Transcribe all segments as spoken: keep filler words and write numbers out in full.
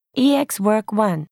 E X Work one.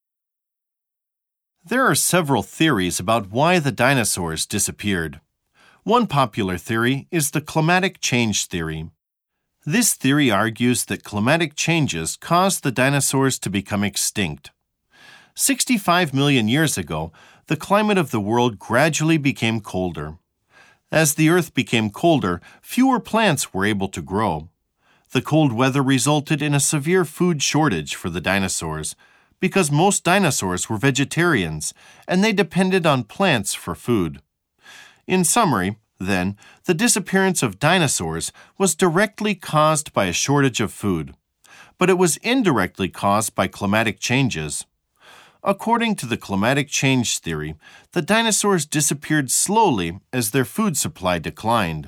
There are several theories about why the dinosaurs disappeared. One popular theory is the climatic change theory. This theory argues that climatic changes caused the dinosaurs to become extinct. sixty-five million years ago, the climate of the world gradually became colder. As the Earth became colder, fewer plants were able to grow. The cold weather resulted in a severe food shortage for the dinosaurs, because most dinosaurs were vegetarians, and they depended on plants for food. In summary, then, the disappearance of dinosaurs was directly caused by a shortage of food, but it was indirectly caused by climatic changes. According to the climatic change theory, the dinosaurs disappeared slowly as their food supply declined.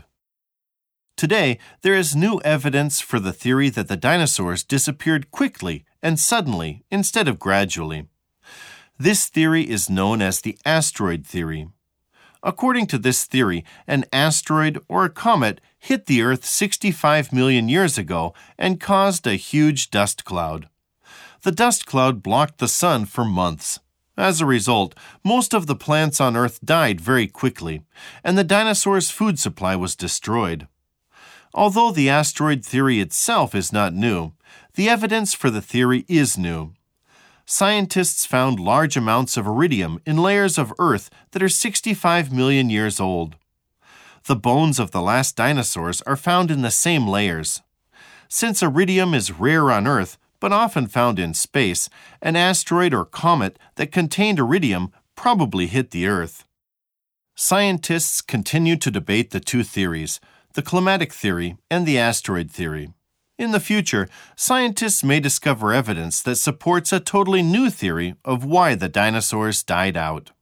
Today, there is new evidence for the theory that the dinosaurs disappeared quickly and suddenly instead of gradually. This theory is known as the asteroid theory. According to this theory, an asteroid or a comet hit the Earth sixty-five million years ago and caused a huge dust cloud. The dust cloud blocked the sun for months. As a result, most of the plants on Earth died very quickly, and the dinosaurs' food supply was destroyed. Although the asteroid theory itself is not new, the evidence for the theory is new. Scientists found large amounts of iridium in layers of Earth that are sixty-five million years old. The bones of the last dinosaurs are found in the same layers. Since iridium is rare on Earth, but often found in space, an asteroid or comet that contained iridium probably hit the Earth. Scientists continue to debate the two theories, the climatic theory and the asteroid theory. In the future, scientists may discover evidence that supports a totally new theory of why the dinosaurs died out.